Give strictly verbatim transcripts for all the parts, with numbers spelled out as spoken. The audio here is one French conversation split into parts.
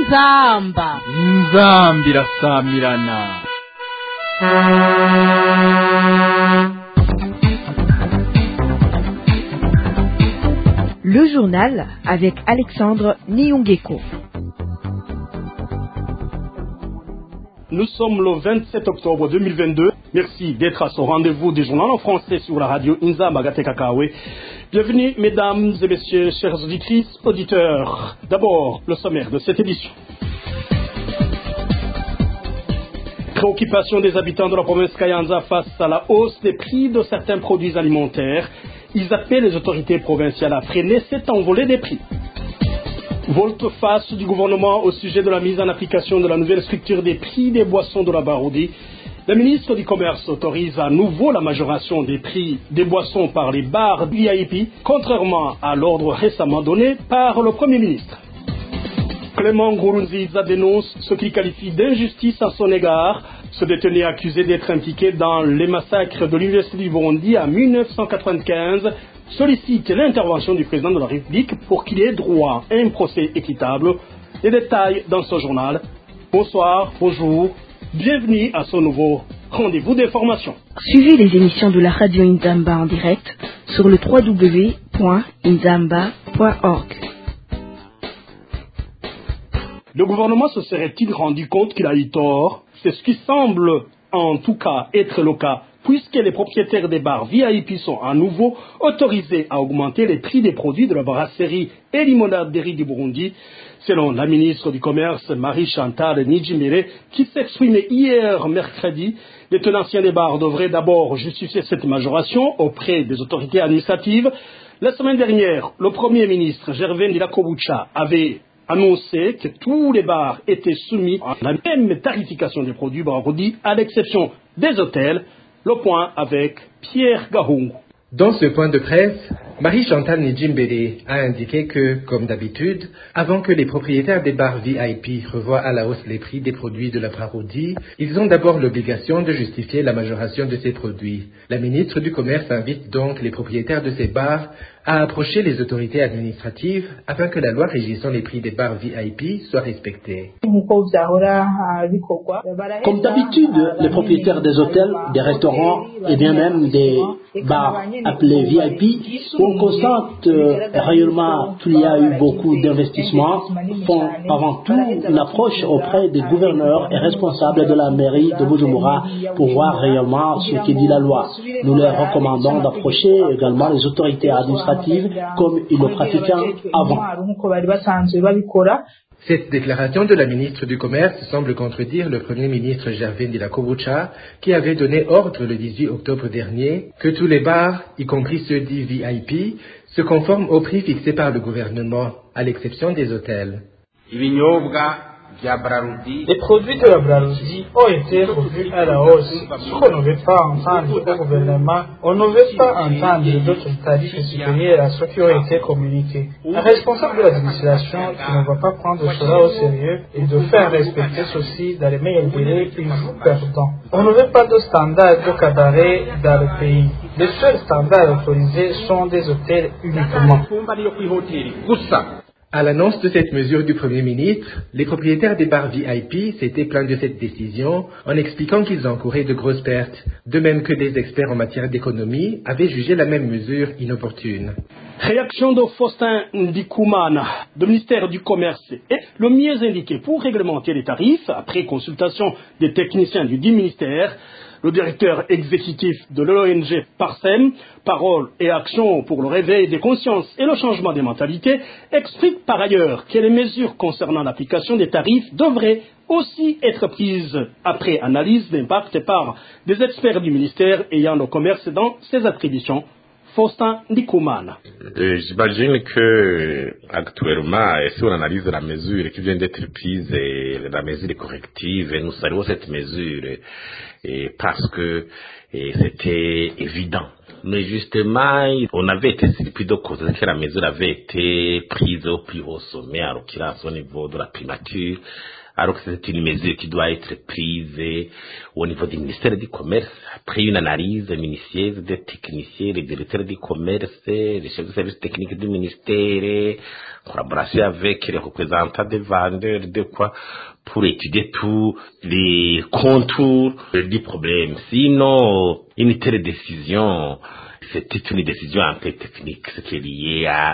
inzamba inzamba irasamirana. Le journal avec Alexandre Niungeko. Nous sommes le vingt-sept octobre deux mille vingt-deux. Merci d'être à ce rendez-vous du journal en français sur la radio Inzamba Gatekakawe. Bienvenue mesdames et messieurs, chers auditrices, auditeurs. D'abord, le sommaire de cette édition. Préoccupation des habitants de la province Kayanza face à la hausse des prix de certains produits alimentaires. Ils appellent les autorités provinciales à freiner cette envolée des prix. Volte-face du gouvernement au sujet de la mise en application de la nouvelle structure des prix des boissons de la Baroudi. Le ministre du Commerce autorise à nouveau la majoration des prix des boissons par les bars V I P, contrairement à l'ordre récemment donné par le Premier ministre. Clément Ngurunziza dénonce ce qu'il qualifie d'injustice à son égard. Ce détenu accusé d'être impliqué dans les massacres de l'Université du Burundi en mille neuf cent quatre-vingt-quinze sollicite l'intervention du président de la République pour qu'il ait droit à un procès équitable. Les détails dans ce journal. Bonsoir, bonjour, bienvenue à ce nouveau rendez-vous d'information. Suivez les émissions de la radio Inzamba en direct sur le w w w point inzamba point org. Le gouvernement se serait-il rendu compte qu'il a eu tort? C'est ce qui semble en tout cas être le cas, puisque les propriétaires des bars V I P sont à nouveau autorisés à augmenter les prix des produits de la brasserie et limonaderie du Burundi, selon la ministre du Commerce Marie-Chantal Nijimere, qui s'exprimait hier mercredi. Les tenanciers des bars devraient d'abord justifier cette majoration auprès des autorités administratives. La semaine dernière, le Premier ministre Gervais Ndirakobucha avait annoncé que tous les bars étaient soumis à la même tarification des produits Baroudi, à l'exception des hôtels. Le point avec Pierre Gahungu. Dans ce point de presse, Marie-Chantal Njimbere a indiqué que, comme d'habitude, avant que les propriétaires des bars V I P revoient à la hausse les prix des produits de la Baroudi, ils ont d'abord l'obligation de justifier la majoration de ces produits. La ministre du Commerce invite donc les propriétaires de ces bars à approcher les autorités administratives afin que la loi régissant les prix des bars V I P soit respectée. Comme d'habitude, les propriétaires des hôtels, des restaurants et bien même des bars appelés V I P, on constate euh, réellement qu'il y a eu beaucoup d'investissements, font avant tout une approche auprès des gouverneurs et responsables de la mairie de Bujumbura pour voir réellement ce que dit la loi. Nous leur recommandons d'approcher également les autorités administratives comme ils le pratiquaient avant. Cette déclaration de la ministre du Commerce semble contredire le Premier ministre Gervais Ndirakobucha qui avait donné ordre le dix-huit octobre dernier que tous les bars, y compris ceux dits V I P, se conforment au prix fixé par le gouvernement, à l'exception des hôtels. Les produits de la Baroudi ont été revus à la hausse. Ce qu'on ne veut pas entendre au gouvernement, on ne veut pas entendre d'autres tarifs supérieurs à ceux qui ont été communiqués. Un responsable de l'administration qui ne va pas prendre cela au sérieux et de faire respecter ceci dans les meilleurs délais, il joue perdant. On ne veut pas de standards de cabaret dans le pays. Les seuls standards autorisés sont des hôtels uniquement. À l'annonce de cette mesure du Premier ministre, les propriétaires des bars V I P s'étaient plaints de cette décision en expliquant qu'ils encouraient de grosses pertes, de même que des experts en matière d'économie avaient jugé la même mesure inopportune. Réaction de Faustin Ndikumana, du ministère du Commerce, est le mieux indiqué pour réglementer les tarifs après consultation des techniciens du dit ministère. Le directeur exécutif de l'O N G Parsem, Parole et Action pour le réveil des consciences et le changement des mentalités, explique par ailleurs que les mesures concernant l'application des tarifs devraient aussi être prises après analyse d'impact par des experts du ministère ayant le commerce dans ses attributions. Faustin Ndikumana. Euh, J'imagine que actuellement, si on analyse la mesure qui vient d'être prise, et la mesure corrective, et nous saluons cette mesure et parce que c'était évident. Mais justement, on avait été surpris de constater que la mesure avait été prise au plus haut sommet, en l'occurrence au niveau de la primature, alors que c'est une mesure qui doit être prise au niveau du ministère du Commerce, après une analyse minutieuse des techniciens, les directeurs du commerce, les chefs de service technique du ministère, en collaboration avec les représentants des vendeurs, de quoi, pour étudier tous les contours du problème. Sinon, une telle décision, c'était une décision un peu technique, ce qui est lié à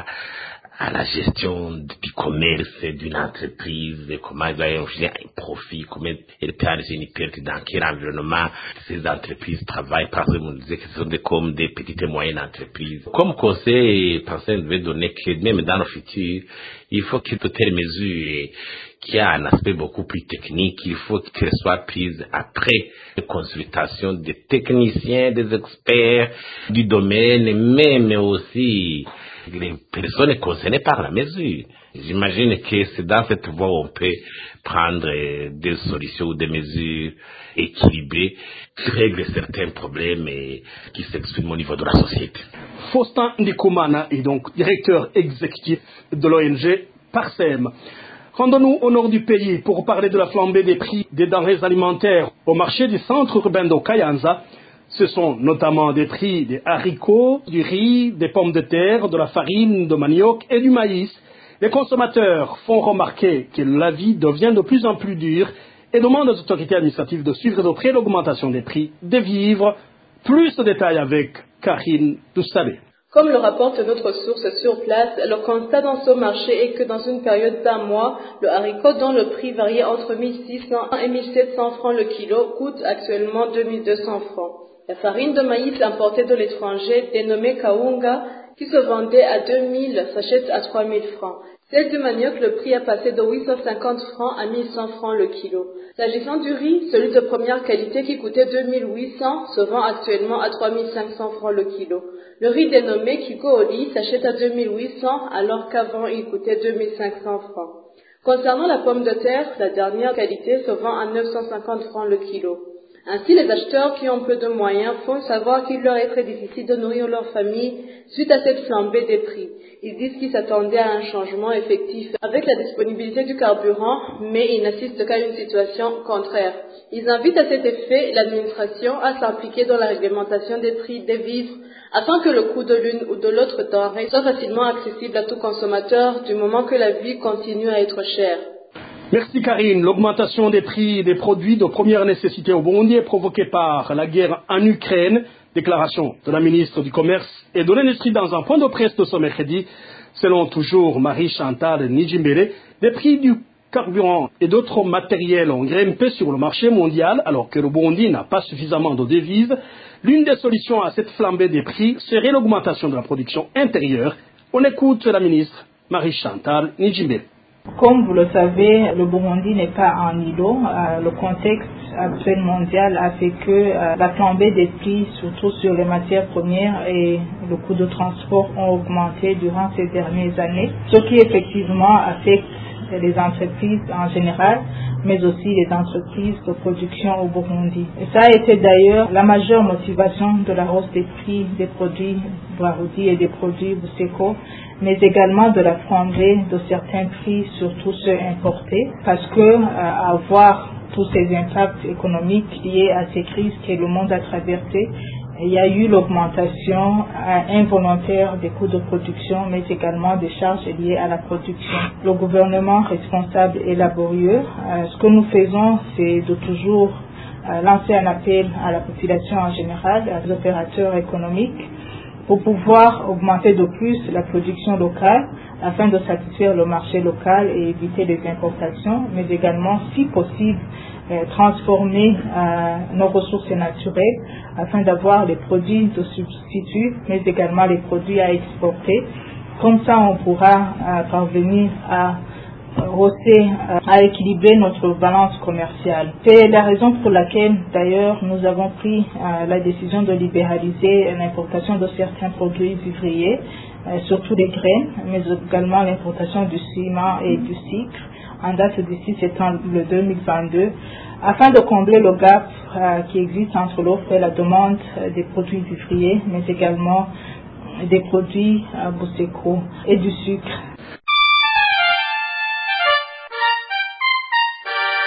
à la gestion du commerce d'une entreprise, comment elle va générer un profit, comment elle peut enregistrer une perte, dans quel environnement ces entreprises travaillent. Par exemple, on disait que ce sont des, comme des petites et moyennes entreprises. Comme conseil, personne devait donner que même dans le futur, il faut que toute telle mesure qui a un aspect beaucoup plus technique, il faut qu'elle soit prise après une consultation des techniciens, des experts du domaine, même aussi les personnes concernées par la mesure. J'imagine que c'est dans cette voie où on peut prendre des solutions ou des mesures équilibrées qui règlent certains problèmes et qui s'expriment au niveau de la société. Faustin Ndikumana est donc directeur exécutif de l'O N G Parsem. Rendons-nous au nord du pays pour parler de la flambée des prix des denrées alimentaires au marché du centre urbain de Kayanza. Ce sont notamment des prix des haricots, du riz, des pommes de terre, de la farine, de manioc et du maïs. Les consommateurs font remarquer que la vie devient de plus en plus dure et demandent aux autorités administratives de suivre de près l'augmentation des prix des vivres. Plus de détails avec Karine Doussabé. Comme le rapporte notre source sur place, le constat dans ce marché est que dans une période d'un mois, le haricot dont le prix variait entre mille six cents et mille sept cents francs le kilo coûte actuellement deux mille deux cents francs. La farine de maïs importée de l'étranger, dénommée Kaunga, qui se vendait à deux mille, s'achète à trois mille francs. Celle du manioc, le prix a passé de huit cent cinquante francs à mille cent francs le kilo. S'agissant du riz, celui de première qualité qui coûtait deux mille huit cents se vend actuellement à trois mille cinq cents francs le kilo. Le riz dénommé Kikooli s'achète à deux mille huit cents alors qu'avant il coûtait deux mille cinq cents francs. Concernant la pomme de terre, la dernière qualité se vend à neuf cent cinquante francs le kilo. Ainsi, les acheteurs qui ont peu de moyens font savoir qu'il leur est très difficile de nourrir leur famille suite à cette flambée des prix. Ils disent qu'ils s'attendaient à un changement effectif avec la disponibilité du carburant, mais ils n'assistent qu'à une situation contraire. Ils invitent à cet effet l'administration à s'impliquer dans la réglementation des prix des vivres afin que le coût de l'une ou de l'autre denrée soit facilement accessible à tout consommateur du moment que la vie continue à être chère. Merci Karine. L'augmentation des prix des produits de première nécessité au Burundi est provoquée par la guerre en Ukraine. Déclaration de la ministre du Commerce et de l'Industrie dans un point de presse de ce mercredi. Selon toujours Marie-Chantal Nijimbere, les prix du carburant et d'autres matériels ont grimpé sur le marché mondial alors que le Burundi n'a pas suffisamment de devises. L'une des solutions à cette flambée des prix serait l'augmentation de la production intérieure. On écoute la ministre Marie-Chantal Nijimbere. Comme vous le savez, le Burundi n'est pas un îlot. Euh, le contexte actuel mondial a fait que euh, la flambée des prix, surtout sur les matières premières et le coût de transport ont augmenté durant ces dernières années, ce qui effectivement affecte les entreprises en général, mais aussi les entreprises de production au Burundi. Et ça a été d'ailleurs la majeure motivation de la hausse des prix des produits Brarudi et des produits Buseko, mais également de la flambée de certains prix, surtout ceux importés, parce que euh, à voir tous ces impacts économiques liés à ces crises que le monde a traversées, il y a eu l'augmentation euh, involontaire des coûts de production, mais également des charges liées à la production. Le gouvernement responsable et laborieux, euh, ce que nous faisons, c'est de toujours euh, lancer un appel à la population en général, aux opérateurs économiques, pour pouvoir augmenter de plus la production locale afin de satisfaire le marché local et éviter les importations, mais également, si possible, euh, transformer euh, nos ressources naturelles afin d'avoir les produits de substitut, mais également les produits à exporter. Comme ça, on pourra euh, parvenir à hausser, à équilibrer notre balance commerciale. C'est la raison pour laquelle, d'ailleurs, nous avons pris euh, la décision de libéraliser l'importation de certains produits vivriers, euh, surtout des graines, mais également l'importation du ciment et du sucre, en date d'ici septembre deux mille vingt-deux, afin de combler le gap euh, qui existe entre l'offre et la demande euh, des produits vivriers, mais également des produits euh, Buseko et du sucre.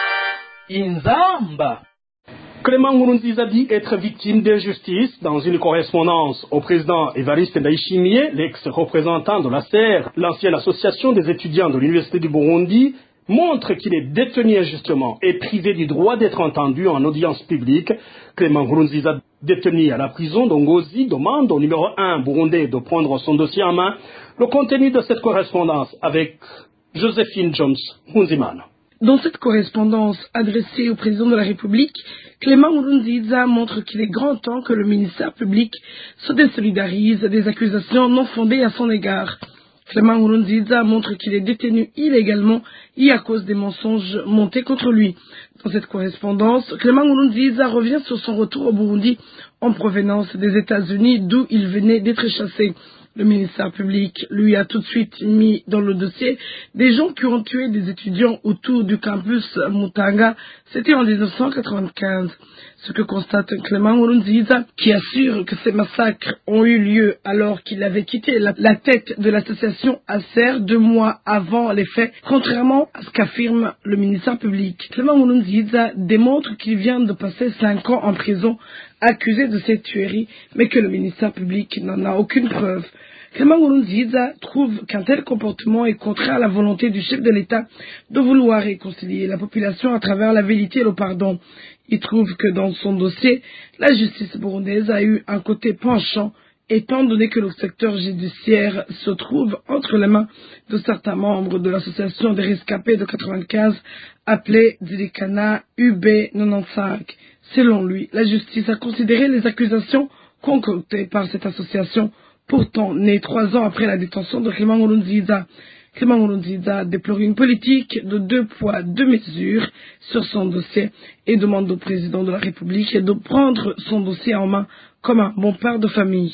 Inzamba. Clément Nkurunziza dit être victime d'injustice. Dans une correspondance au président Evariste Ndayishimiye, l'ex-représentant de l'A C E R, l'ancienne association des étudiants de l'Université du Burundi, montre qu'il est détenu injustement et privé du droit d'être entendu en audience publique. Clément Nkurunziza, détenu à la prison d'Ongozi, demande au numéro un burundais de prendre son dossier en main. Le contenu de cette correspondance avec Joséphine Jones Hunzimana. Dans cette correspondance adressée au président de la République, Clément Nkurunziza montre qu'il est grand temps que le ministère public se désolidarise des accusations non fondées à son égard. Clément Nkurunziza montre qu'il est détenu illégalement et à cause des mensonges montés contre lui. Dans cette correspondance, Clément Nkurunziza revient sur son retour au Burundi en provenance des États-Unis d'où il venait d'être chassé. Le ministère public lui a tout de suite mis dans le dossier des gens qui ont tué des étudiants autour du campus Mutanga. C'était en dix-neuf cent quatre-vingt-quinze. Ce que constate Clément Nkurunziza, qui assure que ces massacres ont eu lieu alors qu'il avait quitté la, la tête de l'association A C E R deux mois avant les faits, contrairement à ce qu'affirme le ministère public. Clément Nkurunziza démontre qu'il vient de passer cinq ans en prison accusé de ces tueries, mais que le ministère public n'en a aucune preuve. Clément Nkurunziza trouve qu'un tel comportement est contraire à la volonté du chef de l'État de vouloir réconcilier la population à travers la vérité et le pardon. Il trouve que dans son dossier, la justice burundaise a eu un côté penchant, étant donné que le secteur judiciaire se trouve entre les mains de certains membres de l'association des rescapés de quatre-vingt-quinze, appelée Dirikana U B quatre-vingt-quinze. Selon lui, la justice a considéré les accusations concoctées par cette association, pourtant née trois ans après la détention de Clément Nkurunziza. Clément Nkurunziza déplore une politique de deux poids, deux mesures sur son dossier et demande au président de la République de prendre son dossier en main comme un bon père de famille.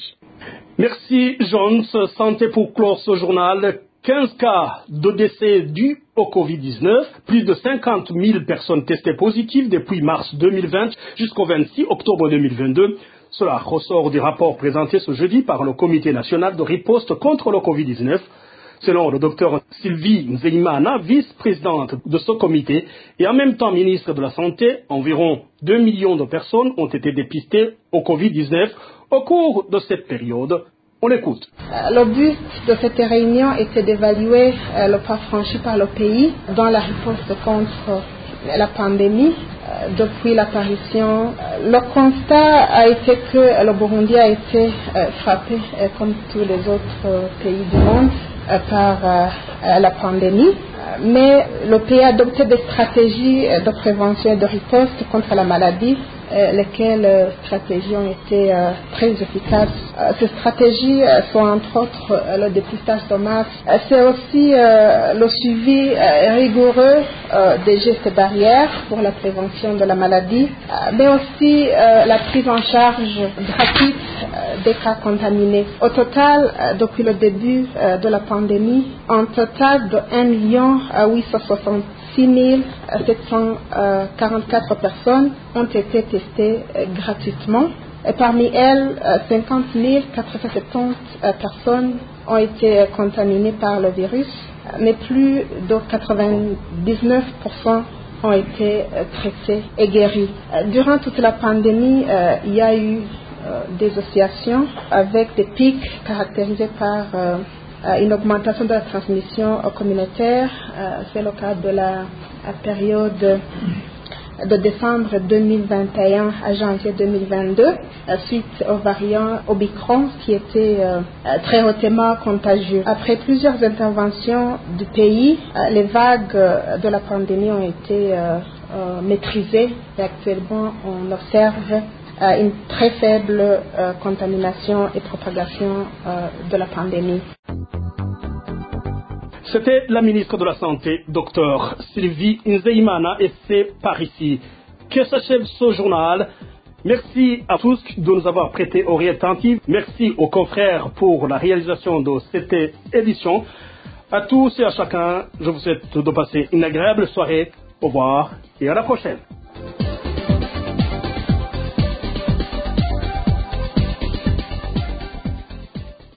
Merci Jones. Santé pour clore ce journal. quinze cas de décès dus au covid dix-neuf, plus de cinquante mille personnes testées positives depuis mars deux mille vingt jusqu'au vingt-six octobre deux mille vingt-deux. Cela ressort du rapport présenté ce jeudi par le Comité national de riposte contre le covid dix-neuf. Selon le docteur Sylvie Nzeimana, vice-présidente de ce comité et en même temps ministre de la Santé, environ deux millions de personnes ont été dépistées au covid dix-neuf au cours de cette période. On l'écoute. Le but de cette réunion était d'évaluer le pas franchi par le pays dans la riposte contre la pandémie. Depuis l'apparition, le constat a été que le Burundi a été frappé, comme tous les autres pays du monde, par la pandémie. Mais le pays a adopté des stratégies de prévention et de riposte contre la maladie, lesquelles stratégies ont été très efficaces. Ces stratégies sont entre autres le dépistage de masse, c'est aussi le suivi rigoureux des gestes barrières pour la prévention de la maladie, mais aussi la prise en charge gratuite des cas contaminés. Au total, depuis le début de la pandémie, un total de un million huit cent soixante-six mille sept cent quarante-quatre personnes ont été testées gratuitement. Et parmi elles, cinquante mille quatre cent soixante-dix personnes ont été contaminées par le virus, mais plus de quatre-vingt-dix-neuf pour cent ont été traitées et guéries. Durant toute la pandémie, il y a eu des oscillations avec des pics caractérisés par une augmentation de la transmission communautaire. C'est le cas de la période de décembre deux mille vingt et un à janvier deux mille vingt-deux, suite au variant Omicron qui était euh, très hautement contagieux. Après plusieurs interventions du pays, euh, les vagues de la pandémie ont été euh, euh, maîtrisées et actuellement on observe euh, une très faible euh, contamination et propagation euh, de la pandémie. C'était la ministre de la Santé, Dr Sylvie Nzeimana, et c'est par ici que s'achève ce journal. Merci à tous de nous avoir prêté oreille attentive. Merci aux confrères pour la réalisation de cette édition. À tous et à chacun, je vous souhaite de passer une agréable soirée. Au revoir et à la prochaine.